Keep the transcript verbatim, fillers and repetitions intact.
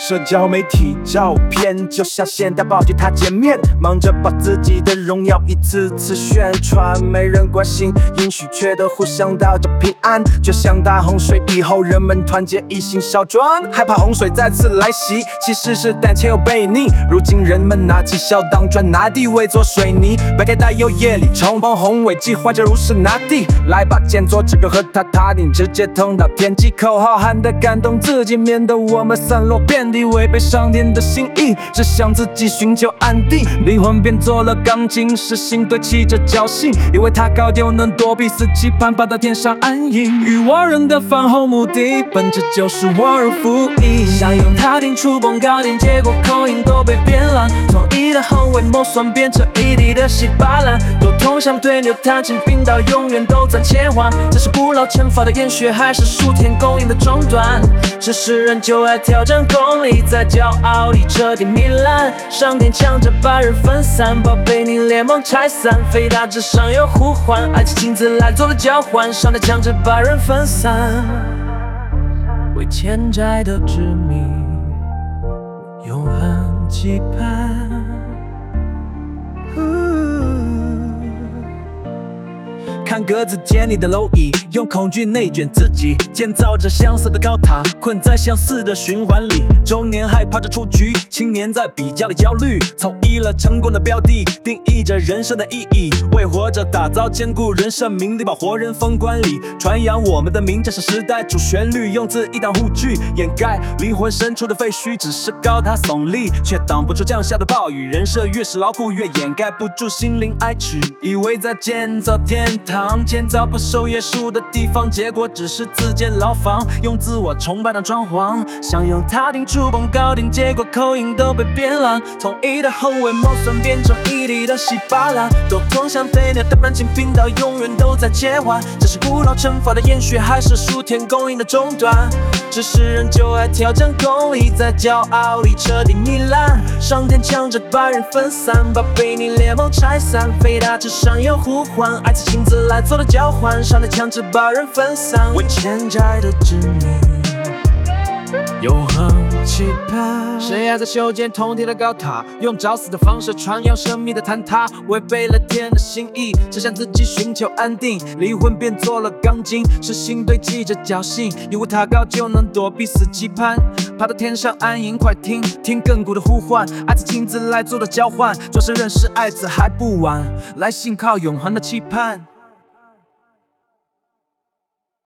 社交媒体照片就像现代报与他见面，忙着把自己的荣耀一次次宣传，没人关心应许却都互相道着平安，就像大洪水以后人们团结一心烧砖，害怕洪水再次来袭，其实是胆怯又悖逆。如今人们拿起小当砖，拿地为做水泥，白天带有夜里冲锋宏伟计划就如是拿地，来吧建作这个和他塔顶，直接通到天际，口号喊得感动自己，免得我们散落遍地，违背上天的心意，只想自己寻求安定，灵魂变做了钢筋，是心堆砌着侥幸，以为它高就能躲避，死期盼爬到天上安营，与我人的饭后目的本质就是忘恩负义，想用塔顶触碰高点，结果口音都被变烂，从一的横尾摸算变成一地的稀巴烂，都通向对流弹琴频道永远都在切换，这是不老乘法的延续，还是数天供应的中断？这世人就爱挑战功利，在骄傲里彻底糜烂，上天抢着把人分散，宝贝你联盟拆散，飞大之上有呼唤，爱情亲自来做了交换，上天抢着把人分散，为欠债的执迷永恒期盼。看格子间里的蝼蚁，用恐惧内卷自己，建造着相似的高塔，困在相似的循环里。中年害怕着出局，青年在比较里焦虑，从一了成功的标的，定义着人生的意义。为活着打造坚固人生名利，把活人封棺里，传扬我们的名，这是时代主旋律，用字一挡护具，掩盖灵魂深处的废墟。只是高塔耸立，却挡不住降下的暴雨。人设越是牢固，越掩盖不住心灵哀曲。以为在建造天堂，建造不受约束的地方，结果只是自建牢房，用自我崇拜当装潢，想用塔顶触碰高顶，结果口音都被变烂，从一的横尾摸算变成一地的稀巴烂，都通向飞鸟的弹琴频道永远都在切换，这是古老乘法的延续，还是数天供应的中断？这世人就爱挑战功利，在骄傲里彻底糜烂，上天抢着把人分散，把被你联盟拆散，飞大之上有呼唤，爱情亲自来做了交换，上天抢着把人分散，为欠债的执迷永恒期盼。谁还在修建通天的高塔，用找死的方式传扬神秘的坍塌，违背了天的心意，只想自己寻求安定，灵魂变做了钢筋，是心堆砌着侥幸，以为它高就能躲避死期盼，爬到天上安营，快听听亘古的呼唤，爱子亲自来做的交换，转身认识爱子还不晚，来信靠永恒的期盼。